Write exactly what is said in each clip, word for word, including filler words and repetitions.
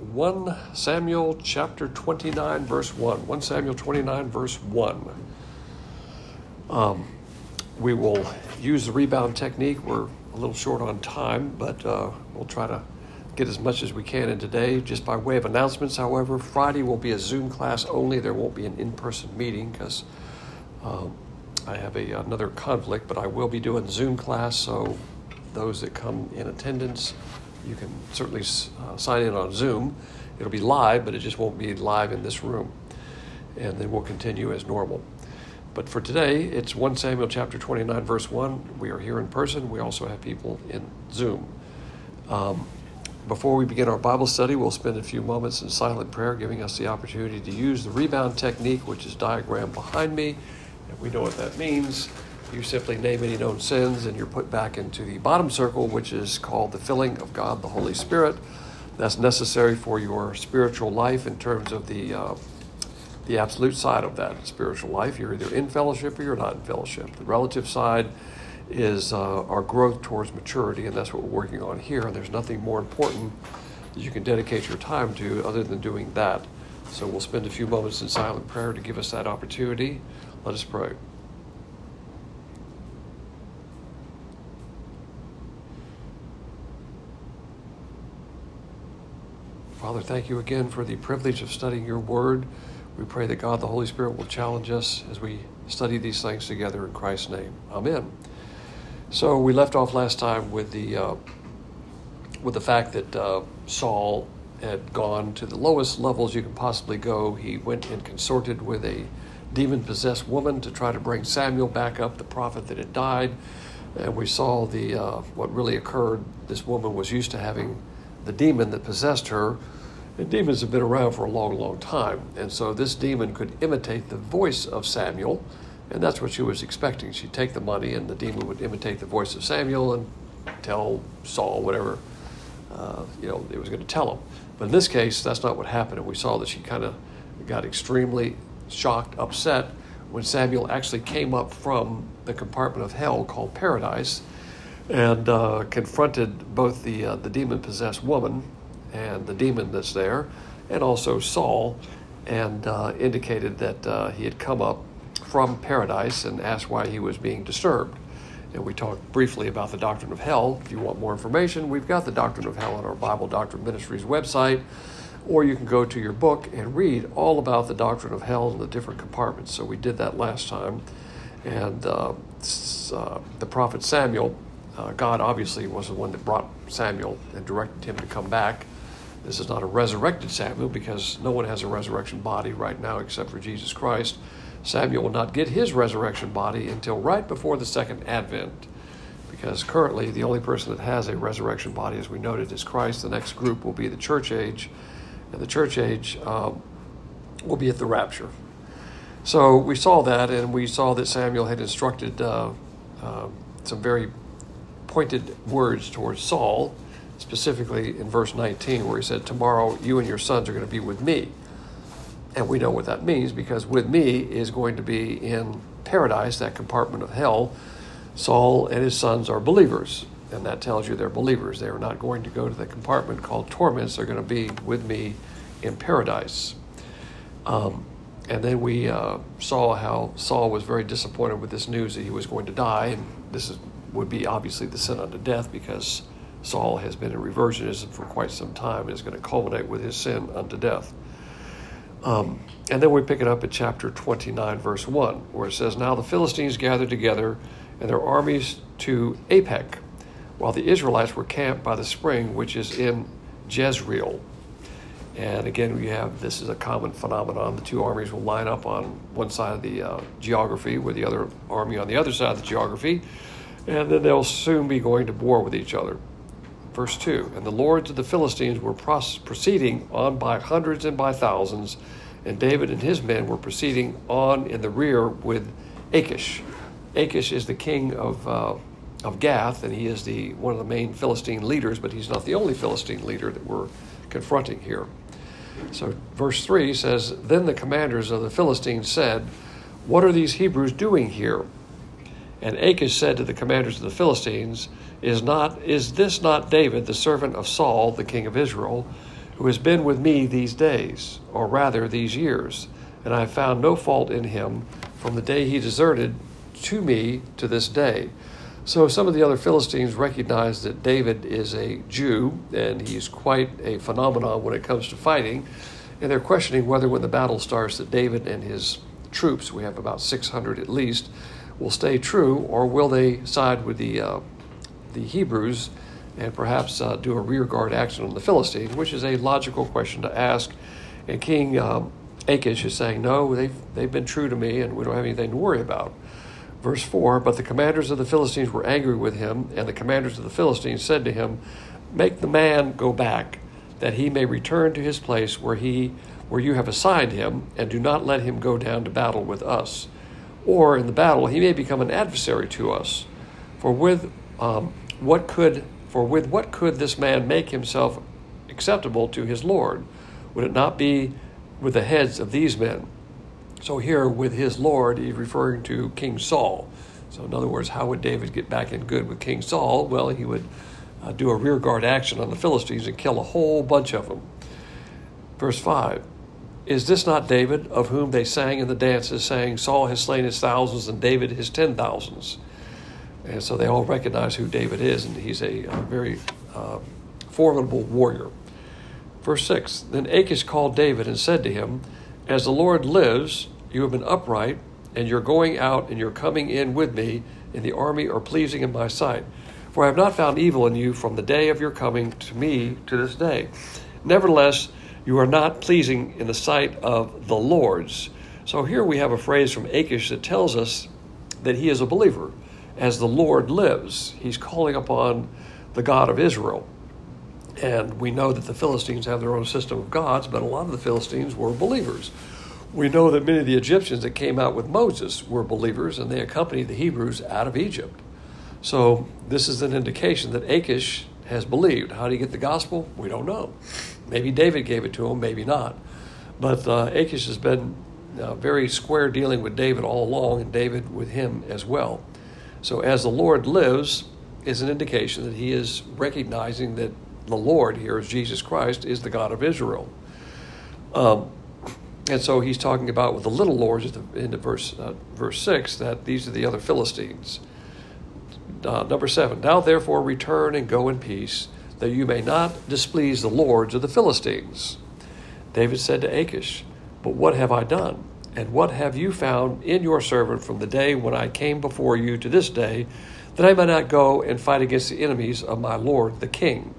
First Samuel chapter twenty-nine, verse one. First Samuel twenty-nine, verse one. Um, we will use the rebound technique. We're a little short on time, but uh, we'll try to get as much as we can in today. Just by way of announcements, however, Friday will be a Zoom class only. There won't be an in-person meeting because um, I have a, another conflict, but I will be doing Zoom class, so those that come in attendance, you can certainly uh, sign in on Zoom. It'll be live, but it just won't be live in this room. And then we'll continue as normal. But for today, it's First Samuel chapter twenty-nine, verse one. We are here in person. We also have people in Zoom. Um, before we begin our Bible study, we'll spend a few moments in silent prayer, giving us the opportunity to use the rebound technique, which is diagrammed behind me. And we know what that means. You simply name any known sins, and you're put back into the bottom circle, which is called the filling of God, the Holy Spirit. That's necessary for your spiritual life in terms of the uh, the absolute side of that spiritual life. You're either in fellowship or you're not in fellowship. The relative side is uh, our growth towards maturity, and that's what we're working on here. And there's nothing more important that you can dedicate your time to other than doing that. So we'll spend a few moments in silent prayer to give us that opportunity. Let us pray. Father, thank you again for the privilege of studying your word. We pray that God, the Holy Spirit, will challenge us as we study these things together in Christ's name. Amen. So we left off last time with the uh, with the fact that uh, Saul had gone to the lowest levels you can possibly go. He went and consorted with a demon-possessed woman to try to bring Samuel back up, the prophet that had died. And we saw the uh, what really occurred. This woman was used to having the demon that possessed her, and demons have been around for a long, long time. And so this demon could imitate the voice of Samuel, and that's what she was expecting. She'd take the money, and the demon would imitate the voice of Samuel and tell Saul whatever uh, you know it was going to tell him. But in this case, that's not what happened, and we saw that she kind of got extremely shocked, upset, when Samuel actually came up from the compartment of hell called paradise, and uh, confronted both the uh, the demon-possessed woman and the demon that's there, and also Saul, and uh, indicated that uh, he had come up from paradise and asked why he was being disturbed. And we talked briefly about the doctrine of hell. If you want more information, we've got the doctrine of hell on our Bible Doctrine Ministries website, or you can go to your book and read all about the doctrine of hell and the different compartments. So we did that last time. And uh, uh, the prophet Samuel, Uh, God obviously was the one that brought Samuel and directed him to come back. This is not a resurrected Samuel, because no one has a resurrection body right now except for Jesus Christ. Samuel will not get his resurrection body until right before the second advent, because currently the only person that has a resurrection body, as we noted, is Christ. The next group will be the church age, and the church age um, will be at the rapture. So we saw that, and we saw that Samuel had instructed uh, uh, some very pointed words towards Saul, specifically in verse nineteen, where he said, "Tomorrow you and your sons are going to be with me." And we know what that means, because with me is going to be in paradise, that compartment of hell. Saul and his sons are believers, and that tells you they're believers. They are not going to go to the compartment called torments. They're going to be with me in paradise. Um, and then we uh, saw how Saul was very disappointed with this news that he was going to die, and this is would be obviously the sin unto death, because Saul has been in reversionism for quite some time and is going to culminate with his sin unto death. Um, and then we pick it up at chapter twenty-nine, verse one, where it says, "Now the Philistines gathered together and their armies to Aphek, while the Israelites were camped by the spring which is in Jezreel." And again, we have, this is a common phenomenon. The two armies will line up on one side of the uh, geography with the other army on the other side of the geography, and then they'll soon be going to war with each other. Verse two, "And the lords of the Philistines were proceeding on by hundreds and by thousands, and David and his men were proceeding on in the rear with Achish." Achish is the king of uh, of Gath, and he is the one of the main Philistine leaders, but he's not the only Philistine leader that we're confronting here. So verse three says, "Then the commanders of the Philistines said, 'What are these Hebrews doing here?' And Achish said to the commanders of the Philistines, Is not is this not David, the servant of Saul, the king of Israel? who has been with me these days, or rather these years, and I have found no fault in him from the day he deserted to me to this day. So some of the other Philistines recognize that David is a Jew, and he's quite a phenomenon when it comes to fighting, and they're questioning whether when the battle starts that David and his troops, we have about six hundred at least, will stay true, or will they side with the uh, the Hebrews and perhaps uh, do a rearguard action on the Philistines, which is a logical question to ask. And King um, Achish is saying, no, they've, they've been true to me, and we don't have anything to worry about. Verse four, but the commanders of the Philistines were angry with him, and the commanders of the Philistines said to him, make the man go back, that he may return to his place where he where you have assigned him, and do not let him go down to battle with us. Or in the battle he may become an adversary to us. For with um, what could for with what could this man make himself acceptable to his Lord? Would it not be with the heads of these men? So here with his Lord, he's referring to King Saul. So in other words, how would David get back in good with King Saul? Well, he would uh, do a rearguard action on the Philistines and kill a whole bunch of them. Verse five, is this not David, of whom they sang in the dances, saying, Saul has slain his thousands and David his ten thousands? And so they all recognize who David is, and he's a, a very uh, formidable warrior. Verse six, then Achish called David and said to him, as the Lord lives, you have been upright, and your going out and your coming in with me in the army are pleasing in my sight. For I have not found evil in you from the day of your coming to me to this day. Nevertheless, you are not pleasing in the sight of the Lord's. So here we have a phrase from Achish that tells us that he is a believer. As the Lord lives, he's calling upon the God of Israel. And we know that the Philistines have their own system of gods, but a lot of the Philistines were believers. We know that many of the Egyptians that came out with Moses were believers, and they accompanied the Hebrews out of Egypt. So this is an indication that Achish has believed. How did he get the gospel? We don't know. Maybe David gave it to him, maybe not. But uh, Achish has been uh, very square dealing with David all along, and David with him as well. So as the Lord lives is an indication that he is recognizing that the Lord here is Jesus Christ, is the God of Israel. Um, and so he's talking about with the little lords in the verse, uh, verse six, that these are the other Philistines. Uh, number seven, now therefore return and go in peace, that you may not displease the lords of the Philistines. David said to Achish, but what have I done? And what have you found in your servant from the day when I came before you to this day, that I may not go and fight against the enemies of my lord the king?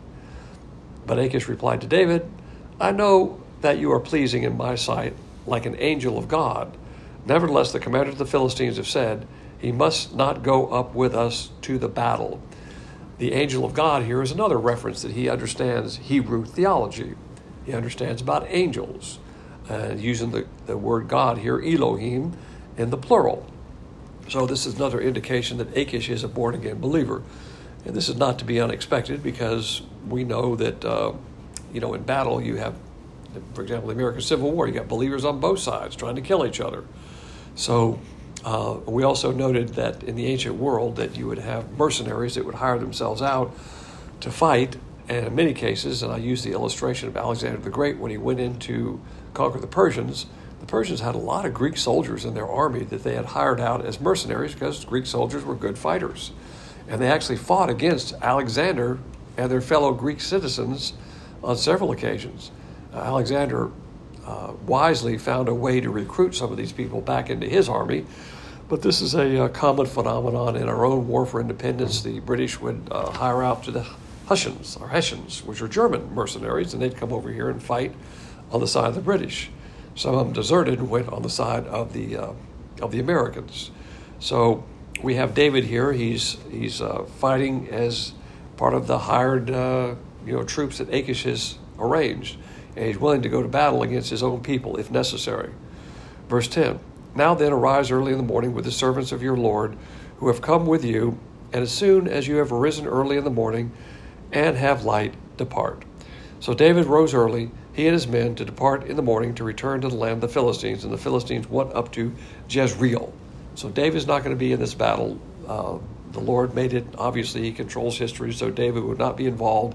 But Achish replied to David, I know that you are pleasing in my sight, like an angel of God. Nevertheless, the commanders of the Philistines have said, he must not go up with us to the battle. The angel of God here is another reference that he understands Hebrew theology. He understands about angels, uh, using the, the word God here, Elohim, in the plural. So this is another indication that Achish is a born-again believer. And this is not to be unexpected, because we know that, uh, you know, in battle you have, for example, the American Civil War, you got believers on both sides trying to kill each other. So uh, we also noted that in the ancient world that you would have mercenaries that would hire themselves out to fight. And in many cases, and I use the illustration of Alexander the Great when he went in to conquer the Persians, the Persians had a lot of Greek soldiers in their army that they had hired out as mercenaries because Greek soldiers were good fighters. And they actually fought against Alexander and their fellow Greek citizens on several occasions. Uh, Alexander uh, wisely found a way to recruit some of these people back into his army, but this is a, a common phenomenon in our own war for independence. The British would uh, hire out to the Hessians, or Hessians, which are German mercenaries, and they'd come over here and fight on the side of the British. Some of them deserted and went on the side of the uh, of the Americans. So we have David here. He's he's uh, fighting as part of the hired uh, you know troops that Achish has arranged, and he's willing to go to battle against his own people if necessary. Verse ten, now then arise early in the morning with the servants of your Lord who have come with you, and as soon as you have arisen early in the morning and have light, depart. So David rose early, he and his men, to depart in the morning to return to the land of the Philistines, and the Philistines went up to Jezreel. So David's not going to be in this battle. Uh, the Lord made it, obviously he controls history, so David would not be involved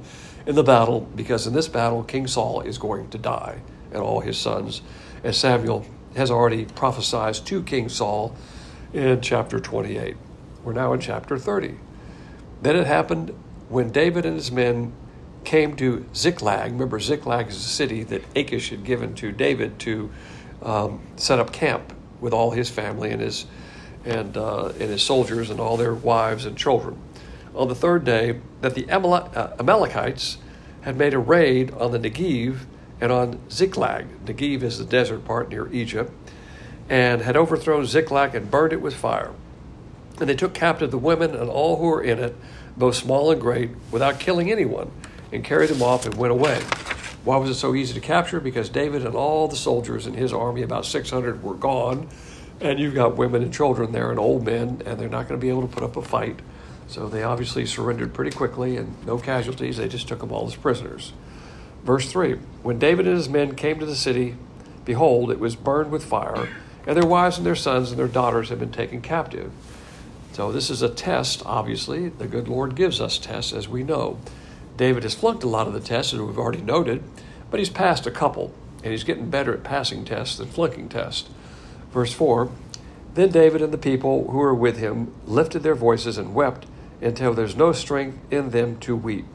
in the battle, because in this battle, King Saul is going to die and all his sons, as Samuel has already prophesied to King Saul in chapter twenty-eight. We're now in chapter thirty. Then it happened when David and his men came to Ziklag. Remember, Ziklag is a city that Achish had given to David to um, set up camp with all his family and his and uh, and his soldiers and all their wives and children. On the third day, that the Amal- uh, Amalekites had made a raid on the Negev and on Ziklag. Negev is the desert part near Egypt, and had overthrown Ziklag and burned it with fire. And they took captive the women and all who were in it, both small and great, without killing anyone, and carried them off and went away. Why was it so easy to capture? Because David and all the soldiers in his army, about six hundred, were gone, and you've got women and children there and old men, and they're not going to be able to put up a fight. So they obviously surrendered pretty quickly, and no casualties. They just took them all as prisoners. Verse three, when David and his men came to the city, behold, it was burned with fire, and their wives and their sons and their daughters had been taken captive. So this is a test, obviously. The good Lord gives us tests, as we know. David has flunked a lot of the tests, as we've already noted, but he's passed a couple, and he's getting better at passing tests than flunking tests. Verse four, then David and the people who were with him lifted their voices and wept until there's no strength in them to weep.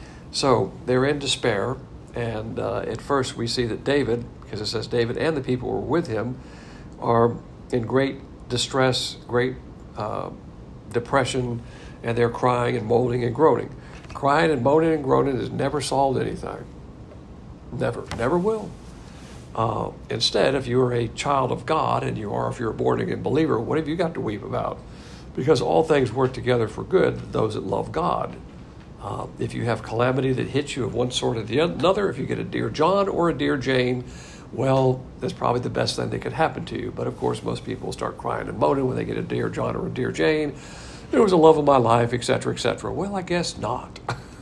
So they're in despair, and uh, at first we see that David, because it says David and the people who were with him, are in great distress, great uh, depression, and they're crying and moaning and groaning. Crying and moaning and groaning has never solved anything. Never, never will. Uh, instead, if you are a child of God, and you are if you're a born-again believer, what have you got to weep about? Because all things work together for good, those that love God. Uh, if you have calamity that hits you of one sort or the another, if you get a dear John or a dear Jane, well, that's probably the best thing that could happen to you. But of course, most people start crying and moaning when they get a dear John or a dear Jane. It was the love of my life, et cetera, et cetera. Well, I guess not.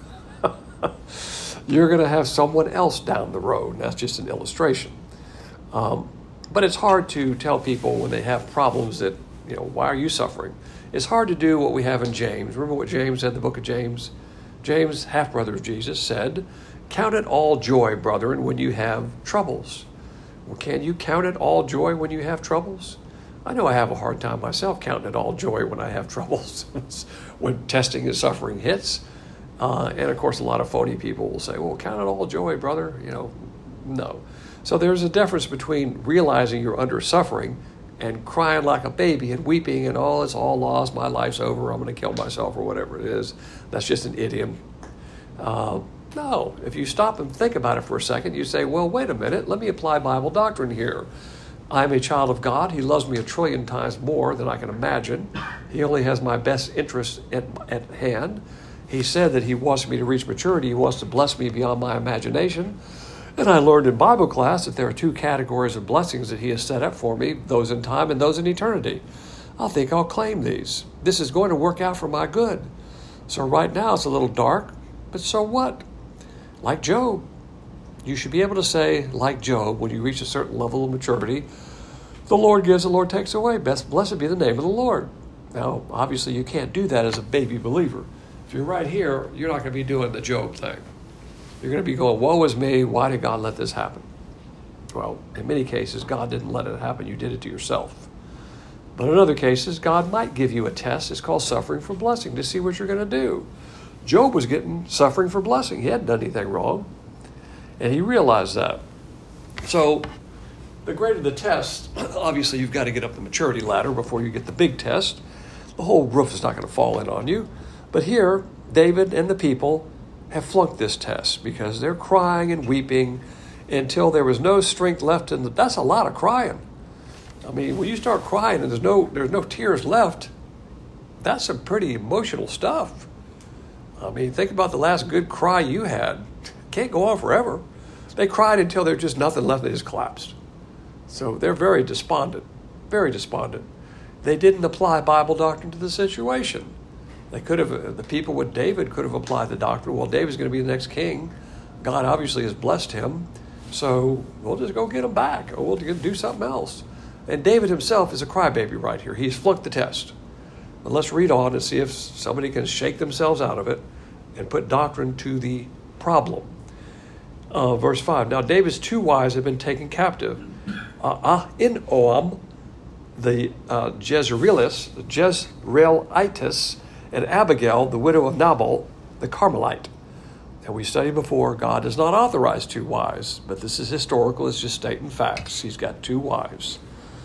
You're going to have someone else down the road. And that's just an illustration. Um, but it's hard to tell people when they have problems that, you know, why are you suffering? It's hard to do what we have in James. Remember what James said in the book of James? James, half-brother of Jesus, said, count it all joy, brethren, when you have troubles. Well, can you count it all joy when you have troubles? I know I have a hard time myself counting it all joy when I have troubles, when testing and suffering hits. Uh, and, of course, a lot of phony people will say, well, count it all joy, brother. You know, no. So there's a difference between realizing you're under suffering and crying like a baby and weeping and, oh, it's all lost, my life's over, I'm going to kill myself or whatever it is. That's just an idiom. Uh, no, if you stop and think about it for a second, you say, well, wait a minute, let me apply Bible doctrine here. I'm a child of God. He loves me a trillion times more than I can imagine. He only has my best interest at, at hand. He said that he wants me to reach maturity. He wants to bless me beyond my imagination. And I learned in Bible class that there are two categories of blessings that he has set up for me, those in time and those in eternity. I think I'll claim these. This is going to work out for my good. So right now it's a little dark, but so what? Like Job, you should be able to say, like Job, when you reach a certain level of maturity, the Lord gives, the Lord takes away. Best, blessed be the name of the Lord. Now, obviously you can't do that as a baby believer. If you're right here, you're not going to be doing the Job thing. You're going to be going, woe is me, why did God let this happen? Well, in many cases, God didn't let it happen. You did it to yourself. But in other cases, God might give you a test. It's called suffering for blessing, to see what you're going to do. Job was getting suffering for blessing. He hadn't done anything wrong. And he realized that. So the greater the test, obviously you've got to get up the maturity ladder before you get the big test. The whole roof is not going to fall in on you. But here, David and the people have flunked this test because they're crying and weeping until there was no strength left in the, that's a lot of crying. I mean, when you start crying and there's no there's no tears left, that's some pretty emotional stuff. I mean, think about the last good cry you had. Can't go on forever. They cried until there's just nothing left. They just collapsed. So they're very despondent, very despondent. They didn't apply Bible doctrine to the situation. They could have, the people with David could have applied the doctrine. Well, David's going to be the next king. God obviously has blessed him. So we'll just go get him back, or we'll do something else. And David himself is a crybaby right here. He's flunked the test. But let's read on and see if somebody can shake themselves out of it and put doctrine to the problem. Uh, verse five, now David's two wives had been taken captive. Uh, Ahinoam, the uh, Jezreelis, Jezreelites, and Abigail, the widow of Nabal, the Carmelite. And we studied before, God does not authorize two wives, but this is historical, it's just stating facts. He's got two wives.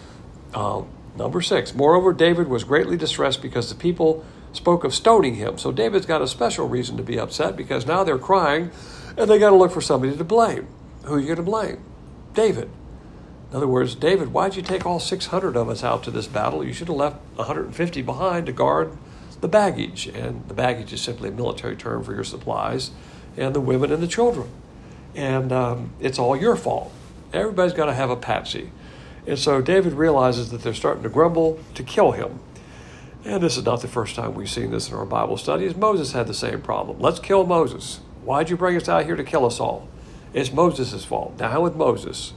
Uh, number six, moreover, David was greatly distressed because the people spoke of stoning him. So David's got a special reason to be upset because now they're crying and they got to look for somebody to blame. Who are you going to blame? David. In other words, David, why'd you take all six hundred of us out to this battle? You should have left one hundred fifty behind to guard the baggage. And the baggage is simply a military term for your supplies and the women and the children. And um, it's all your fault. Everybody's got to have a patsy. And so David realizes that they're starting to grumble to kill him. And this is not the first time we've seen this in our Bible studies. Moses had the same problem. Let's kill Moses. Why'd you bring us out here to kill us all? It's Moses' fault. Now, with Moses.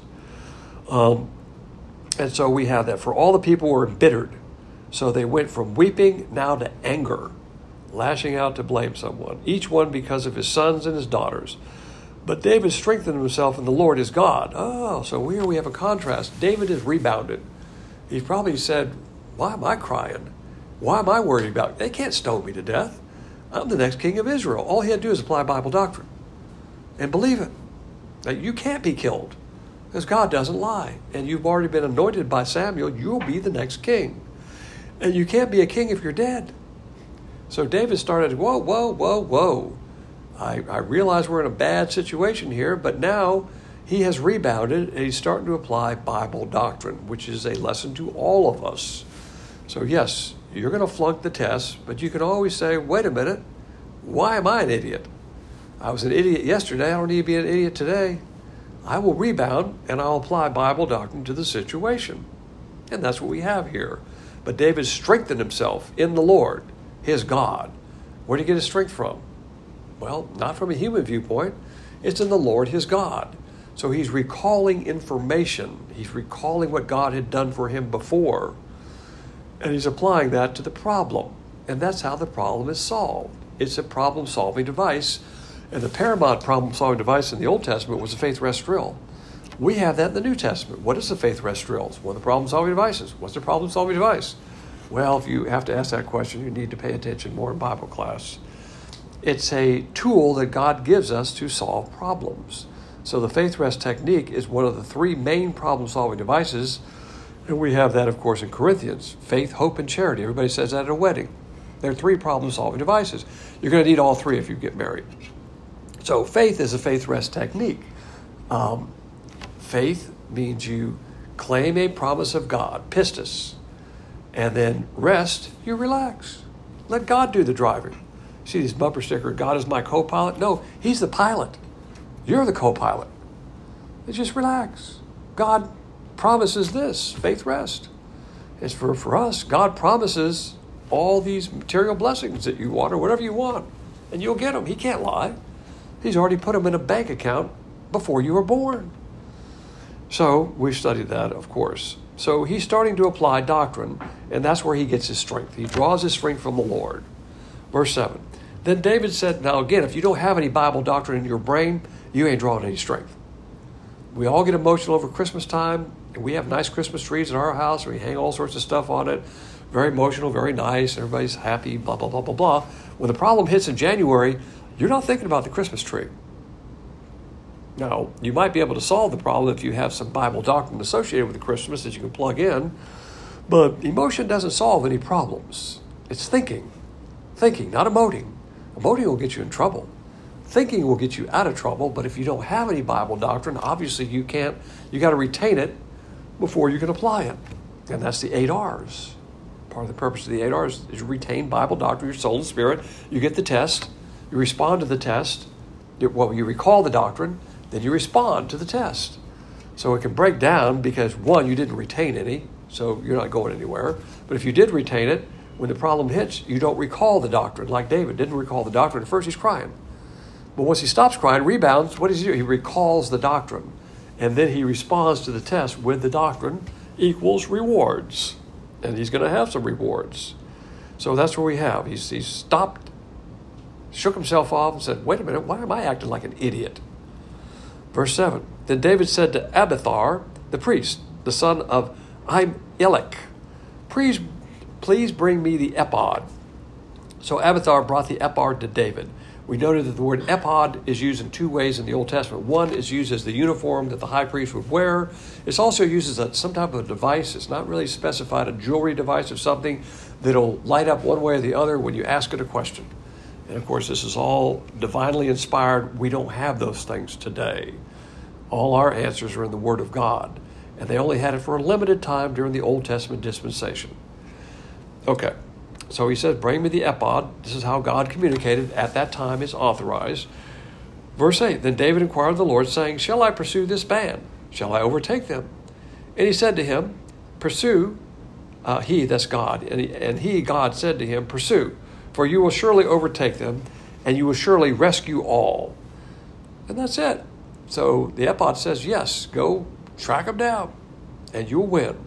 Um, and so we have that. For all the people were embittered. So they went from weeping now to anger, lashing out to blame someone, each one because of his sons and his daughters. But David strengthened himself in the Lord his God. Oh, so here we have a contrast. David has rebounded. He probably said, why am I crying? Why am I worried about it? They can't stone me to death. I'm the next king of Israel. All he had to do is apply Bible doctrine and believe it. That you can't be killed because God doesn't lie. And you've already been anointed by Samuel. You'll be the next king. And you can't be a king if you're dead. So David started, whoa, whoa, whoa, whoa. I, I realize we're in a bad situation here, but now he has rebounded and he's starting to apply Bible doctrine, which is a lesson to all of us. So yes, you're going to flunk the test, but you can always say, wait a minute, why am I an idiot? I was an idiot yesterday. I don't need to be an idiot today. I will rebound and I'll apply Bible doctrine to the situation. And that's what we have here. But David strengthened himself in the Lord, his God. Where did he get his strength from? Well, not from a human viewpoint. It's in the Lord, his God. So he's recalling information. He's recalling what God had done for him before. And he's applying that to the problem. And that's how the problem is solved. It's a problem-solving device. And the paramount problem-solving device in the Old Testament was the faith rest drill. We have that in the New Testament. What is the faith rest drill? It's one of the problem-solving devices. What's the problem-solving device? Well, if you have to ask that question, you need to pay attention more in Bible class. It's a tool that God gives us to solve problems. So the faith rest technique is one of the three main problem-solving devices. And we have that, of course, in Corinthians. Faith, hope, and charity. Everybody says that at a wedding. There are three problem-solving devices. You're going to need all three if you get married. So faith is a faith rest technique. Um, faith means you claim a promise of God, pistis. And then rest, you relax. Let God do the driving. See these bumper stickers, God is my co-pilot? No, he's the pilot. You're the co-pilot. Just relax. God promises this, faith rest. It's for, for us. God promises all these material blessings that you want or whatever you want, and you'll get them. He can't lie. He's already put them in a bank account before you were born. So we studied that, of course. So he's starting to apply doctrine, and that's where he gets his strength. He draws his strength from the Lord. Verse seven. Then David said, now again, if you don't have any Bible doctrine in your brain, you ain't drawing any strength. We all get emotional over Christmas time, and we have nice Christmas trees in our house, and we hang all sorts of stuff on it. Very emotional, very nice, everybody's happy, blah, blah, blah, blah, blah. When the problem hits in January, you're not thinking about the Christmas tree. Now, you might be able to solve the problem if you have some Bible doctrine associated with the Christmas that you can plug in, but emotion doesn't solve any problems. It's thinking. Thinking, not emoting. Emoting will get you in trouble. Thinking will get you out of trouble, but if you don't have any Bible doctrine, obviously you can't, you got to retain it before you can apply it. And that's the eight R's. Part of the purpose of the eight R's is retain Bible doctrine, your soul and spirit. You get the test, you respond to the test, you, well, you recall the doctrine, then you respond to the test. So it can break down because, one, you didn't retain any, so you're not going anywhere. But if you did retain it, when the problem hits, you don't recall the doctrine, like David didn't recall the doctrine. At first, he's crying. But once he stops crying, rebounds, what does he do? He recalls the doctrine. And then he responds to the test with the doctrine equals rewards. And he's going to have some rewards. So that's where we have. He's, he's stopped shook himself off and said, wait a minute, why am I acting like an idiot? Verse seven, then David said to Abiathar, the priest, the son of Ahimelech, please, please bring me the ephod. So Abiathar brought the ephod to David. We noted that the word ephod is used in two ways in the Old Testament. One is used as the uniform that the high priest would wear. It's also used as a, some type of device. It's not really specified, a jewelry device of something that'll light up one way or the other when you ask it a question. And of course, this is all divinely inspired. We don't have those things today. All our answers are in the Word of God. And they only had it for a limited time during the Old Testament dispensation. Okay. So he says, bring me the ephod. This is how God communicated at that time is authorized. Verse eight, then David inquired of the Lord, saying, shall I pursue this band? Shall I overtake them? And he said to him, pursue, uh, he, that's God. And he, and he, God, said to him, pursue, for you will surely overtake them, and you will surely rescue all. And that's it. So the ephod says, yes, go track them down, and you'll win.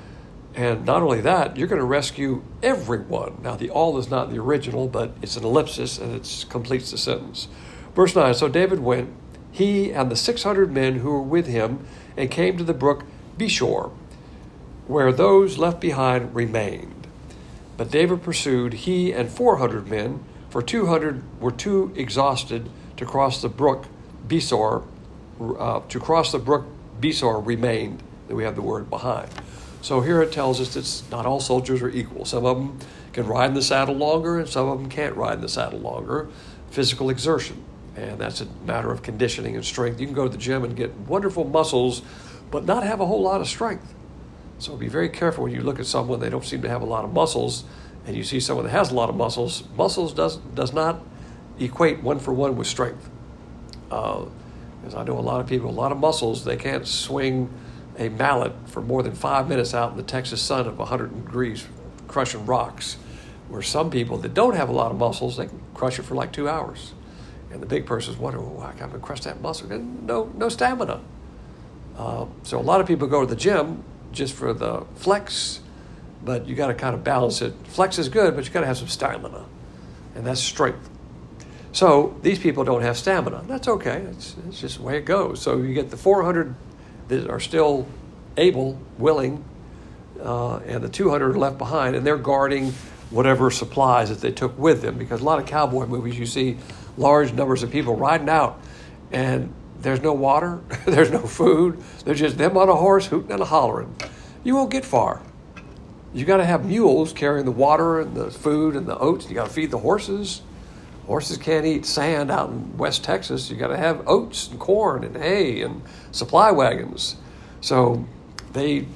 And not only that, you're going to rescue everyone. Now, the all is not the original, but it's an ellipsis, and it completes the sentence. Verse nine, so David went, he and the six hundred men who were with him, and came to the brook Besor, where those left behind remained. But David pursued, he and four hundred men, for two hundred were too exhausted to cross the brook Besor. Uh, to cross the brook Besor remained. Then we have the word behind. So here it tells us that not all soldiers are equal. Some of them can ride in the saddle longer, and some of them can't ride in the saddle longer. Physical exertion, and that's a matter of conditioning and strength. You can go to the gym and get wonderful muscles, but not have a whole lot of strength. So be very careful when you look at someone, they don't seem to have a lot of muscles, and you see someone that has a lot of muscles. Muscles does, does not equate one for one with strength. Uh, because I know a lot of people, a lot of muscles, they can't swing a mallet for more than five minutes out in the Texas sun of one hundred degrees, crushing rocks. Where some people that don't have a lot of muscles, they can crush it for like two hours. And the big person's wondering, well, I can't crush that muscle. No, no stamina. Uh, so a lot of people go to the gym just for the flex, but you got to kind of balance it. Flex is good, but you got to have some stamina, and that's strength. So these people don't have stamina. That's okay. It's, it's just the way it goes. So you get the four hundred that are still able, willing, uh, and the two hundred are left behind, and they're guarding whatever supplies that they took with them. Because a lot of cowboy movies, you see large numbers of people riding out, and there's no water, there's no food, there's just them on a horse hooting and hollering. You won't get far. You got to have mules carrying the water and the food and the oats. You got to feed the horses. Horses can't eat sand out in West Texas. You got to have oats and corn and hay and supply wagons. So they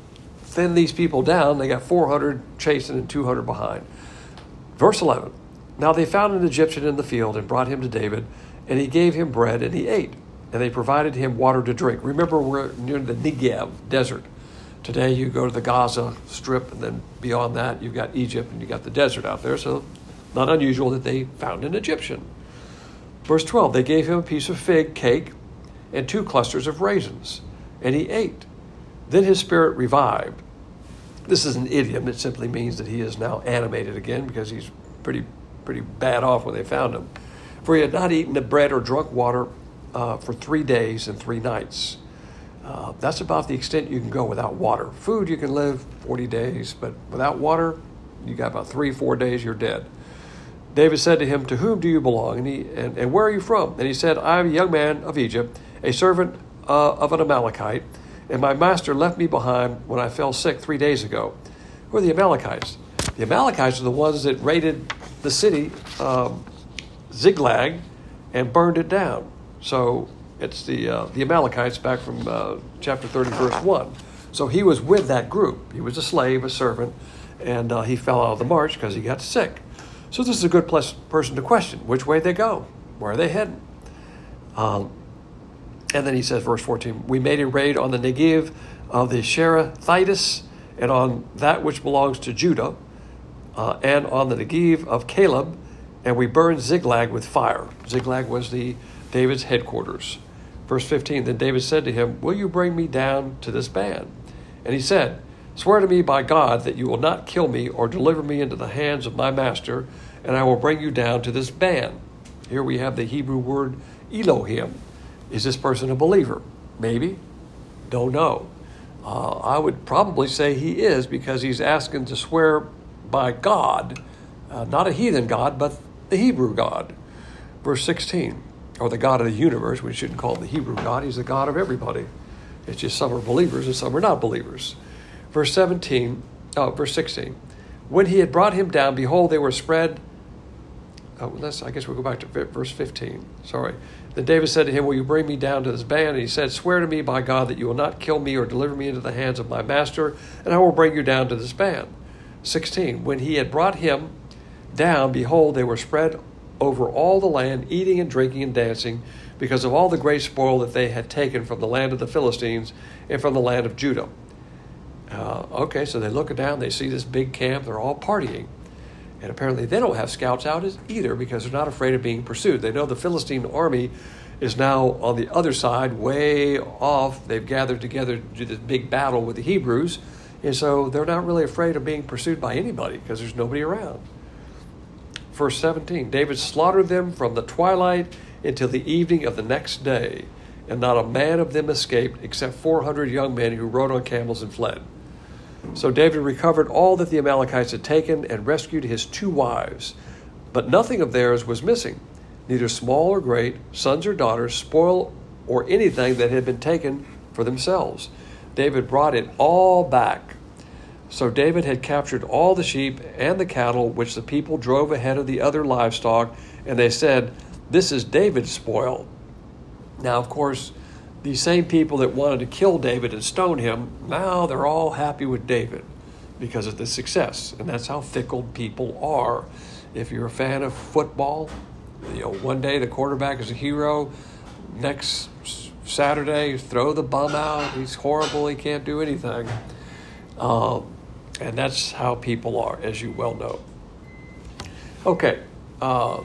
thin these people down. They got four hundred chasing and two hundred behind. Verse eleven. Now they found an Egyptian in the field and brought him to David, and he gave him bread and he ate. And they provided him water to drink. Remember, we're near the Negev desert. Today you go to the Gaza Strip, and then beyond that you've got Egypt and you got the desert out there. So not unusual that they found an Egyptian. Verse twelve, they gave him a piece of fig cake and two clusters of raisins, and he ate. Then his spirit revived. This is an idiom. It simply means that he is now animated again, because he's pretty pretty bad off when they found him. For he had not eaten the bread or drunk water uh, for three days and three nights. Uh, that's about the extent you can go without water. Food, you can live forty days, but without water, you got about three, four days, you're dead. David said to him, to whom do you belong? And, he, and, and where are you from? And he said, I am a young man of Egypt, a servant uh, of an Amalekite, and my master left me behind when I fell sick three days ago. Who are the Amalekites? The Amalekites are the ones that raided the city, um, Ziklag, and burned it down. So it's the uh, the Amalekites back from uh, chapter thirty, verse one. So he was with that group. He was a slave, a servant, and uh, he fell out of the march because he got sick. So this is a good place, person to question. Which way they go? Where are they heading? Um, and then he says, verse fourteen, we made a raid on the Negev of the Sherethites, and on that which belongs to Judah, uh, and on the Negev of Caleb, and we burned Ziklag with fire. Ziklag was the David's headquarters. Verse fifteen, then David said to him, will you bring me down to this band? And he said, swear to me by God that you will not kill me or deliver me into the hands of my master, and I will bring you down to this band. Here we have the Hebrew word Elohim. Is this person a believer? Maybe. Don't know. Uh, I would probably say he is, because he's asking to swear by God, uh, not a heathen God, but the Hebrew God. Verse sixteen, or the God of the universe. We shouldn't call him the Hebrew God. He's the God of everybody. It's just some are believers and some are not believers. Verse seventeen, oh, verse sixteen. When he had brought him down, behold, they were spread. Oh, let's, I guess we'll go back to verse fifteen. Sorry. Then David said to him, will you bring me down to this band? And he said, swear to me by God that you will not kill me or deliver me into the hands of my master, and I will bring you down to this band. sixteen. When he had brought him down, behold, they were spread over all the land, eating and drinking and dancing, because of all the great spoil that they had taken from the land of the Philistines and from the land of Judah. Uh, okay, so they look down, they see this big camp, they're all partying. And apparently they don't have scouts out either, because they're not afraid of being pursued. They know the Philistine army is now on the other side, way off. They've gathered together to do this big battle with the Hebrews. And so they're not really afraid of being pursued by anybody, because there's nobody around. Verse seventeen, David slaughtered them from the twilight until the evening of the next day, and not a man of them escaped, except four hundred young men who rode on camels and fled. So David recovered all that the Amalekites had taken and rescued his two wives. But nothing of theirs was missing, neither small or great, sons or daughters, spoil or anything that had been taken for themselves. David brought it all back. So David had captured all the sheep and the cattle which the people drove ahead of the other livestock, and they said, this is David's spoil. Now, of course, these same people that wanted to kill David and stone him, now they're all happy with David because of the success. And that's how fickle people are. If you're a fan of football, you know, one day the quarterback is a hero. Next Saturday, throw the bum out. He's horrible. He can't do anything. Um, and that's how people are, as you well know. Okay, uh,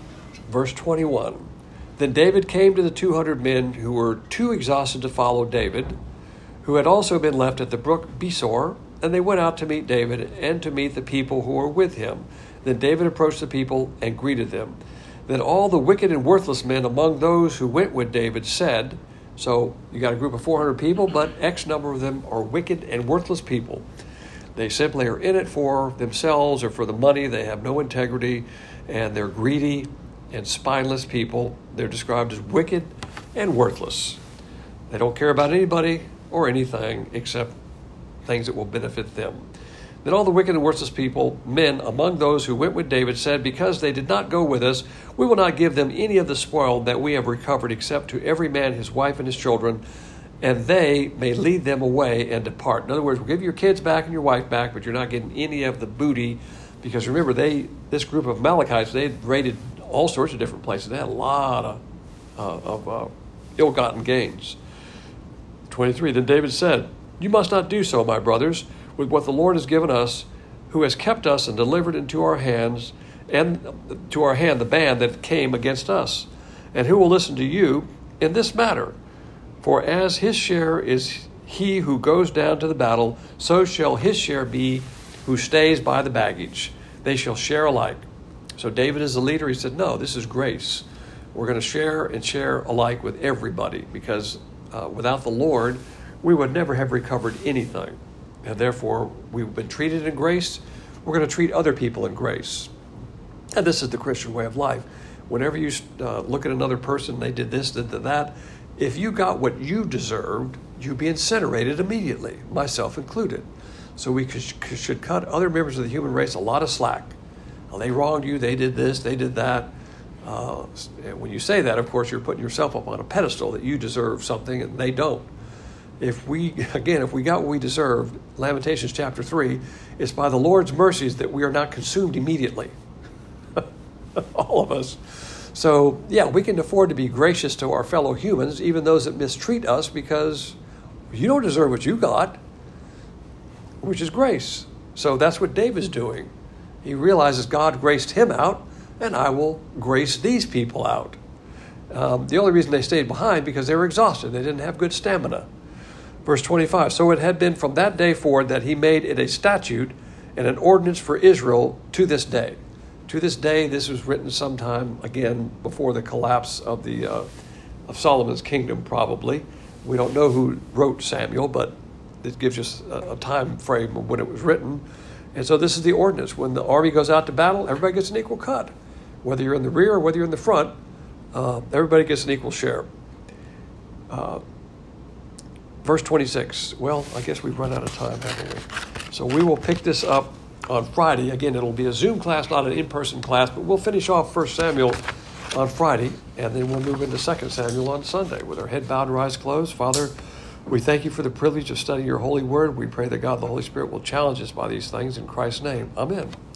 verse twenty-one. Then David came to the two hundred men who were too exhausted to follow David, who had also been left at the brook Besor, and they went out to meet David and to meet the people who were with him. Then David approached the people and greeted them. Then all the wicked and worthless men among those who went with David said, so you got a group of four hundred people, but X number of them are wicked and worthless people. They simply are in it for themselves or for the money. They have no integrity, and they're greedy and spineless people. They're described as wicked and worthless. They don't care about anybody or anything except things that will benefit them. Then all the wicked and worthless people, men among those who went with David, said, because they did not go with us, we will not give them any of the spoil that we have recovered, except to every man his wife and his children, and they may lead them away and depart. In other words, we'll give your kids back and your wife back, but you're not getting any of the booty, because remember, they this group of Amalekites, they had raided all sorts of different places. They had a lot of, uh, of uh, ill-gotten gains. twenty-three, then David said, you must not do so, my brothers, with what the Lord has given us, who has kept us and delivered into our hands, and to our hand the band that came against us. And who will listen to you in this matter? For as his share is he who goes down to the battle, so shall his share be who stays by the baggage. They shall share alike. So David is the leader. He said, no, this is grace. We're going to share and share alike with everybody, because uh, without the Lord, we would never have recovered anything. And therefore, we've been treated in grace. We're going to treat other people in grace. And this is the Christian way of life. Whenever you uh, look at another person, they did this, did that. If you got what you deserved, you'd be incinerated immediately, myself included. So we could, should cut other members of the human race a lot of slack. Well, they wronged you, they did this, they did that. Uh, when you say that, of course, you're putting yourself up on a pedestal that you deserve something and they don't. If we, again, if we got what we deserved, Lamentations chapter three, it's by the Lord's mercies that we are not consumed immediately. All of us. So, yeah, we can afford to be gracious to our fellow humans, even those that mistreat us, because you don't deserve what you got, which is grace. So that's what David's doing. He realizes God graced him out, and I will grace these people out. Um, the only reason they stayed behind, because they were exhausted. They didn't have good stamina. Verse twenty-five, so it had been from that day forward that he made it a statute and an ordinance for Israel to this day. To this day, this was written sometime, again, before the collapse of the uh, of Solomon's kingdom, probably. We don't know who wrote Samuel, but it gives us a, a time frame of when it was written. And so this is the ordinance. When the army goes out to battle, everybody gets an equal cut. Whether you're in the rear or whether you're in the front, uh, everybody gets an equal share. Uh, verse twenty-six. Well, I guess we've run out of time, haven't we? So we will pick this up on Friday. Again, it'll be a Zoom class, not an in-person class, but we'll finish off First Samuel on Friday, and then we'll move into Second Samuel on Sunday with our head bowed and our eyes closed. Father, we thank you for the privilege of studying your holy word. We pray that God, the Holy Spirit, will challenge us by these things in Christ's name. Amen.